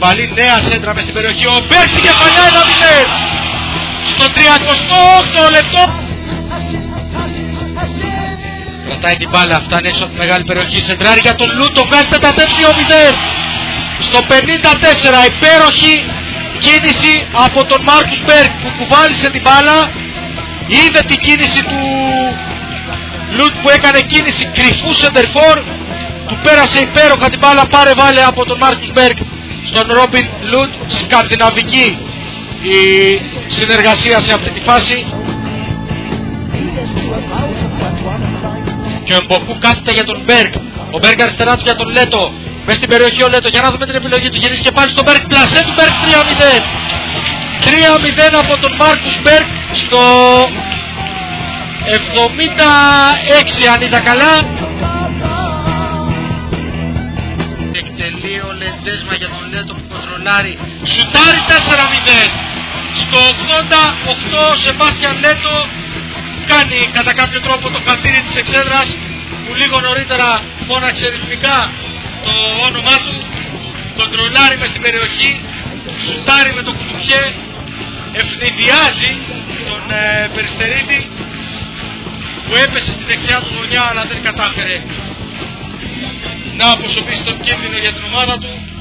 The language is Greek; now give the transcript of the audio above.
Κεφαλή, νέα σέντρα μες στην περιοχή. Ο Μπέρκ την κεφαλιά 1-0. Στο 38 λεπτό. Κρατάει την μπάλα, φτάνει έξω από τη μεγάλη περιοχή. Σεντράρει για τον Λουτ, το βγάζει τετατέτ 2-0. Στο 54 υπέροχη κίνηση από τον Μάρκους Μπέρκ που κουβάλισε την μπάλα. Είδε την κίνηση του Λουτ που έκανε κίνηση κρυφού σεντερφόρ. Του πέρασε υπέροχα την μπάλα, πάρε βάλε από τον Μάρκους Μπέρκ στον Ρόμπιν Λουτ. Σκανδιναβική η συνεργασία σε αυτή τη φάση. Και ο Εμποκού κάθεται για τον Μπέρκ. Ο Μπέρκ αριστερά του για τον Λέτο. Μες στην περιοχή ο Λέτο, για να δούμε την επιλογή του. Γυρίζει και πάλι στον Μπέρκ. Πλασέ του Μπέρκ 3-0. 3-0 από τον Μάρκους Μπέρκ στο 76 αν είδα καλά. Εκτελεί ο Λεντέσμα για τον Λέτο που κοντρολάρει. Σουτάρει 4-0. Στο 88 ο Σεμπάστιαν Λέτο κάνει κατά κάποιο τρόπο το χατήρι της εξέδρας που λίγο νωρίτερα φώναξε ρυθμικά το όνομά του. Κοντρολάρει μες στην περιοχή, σουτάρει με το κουτουπιέ, ευνηδιάζει τον Περιστερίτη που έπεσε στη δεξιά του γωνιά αλλά δεν κατάφερε να αποσοβήσει τον κίνδυνο για την ομάδα του.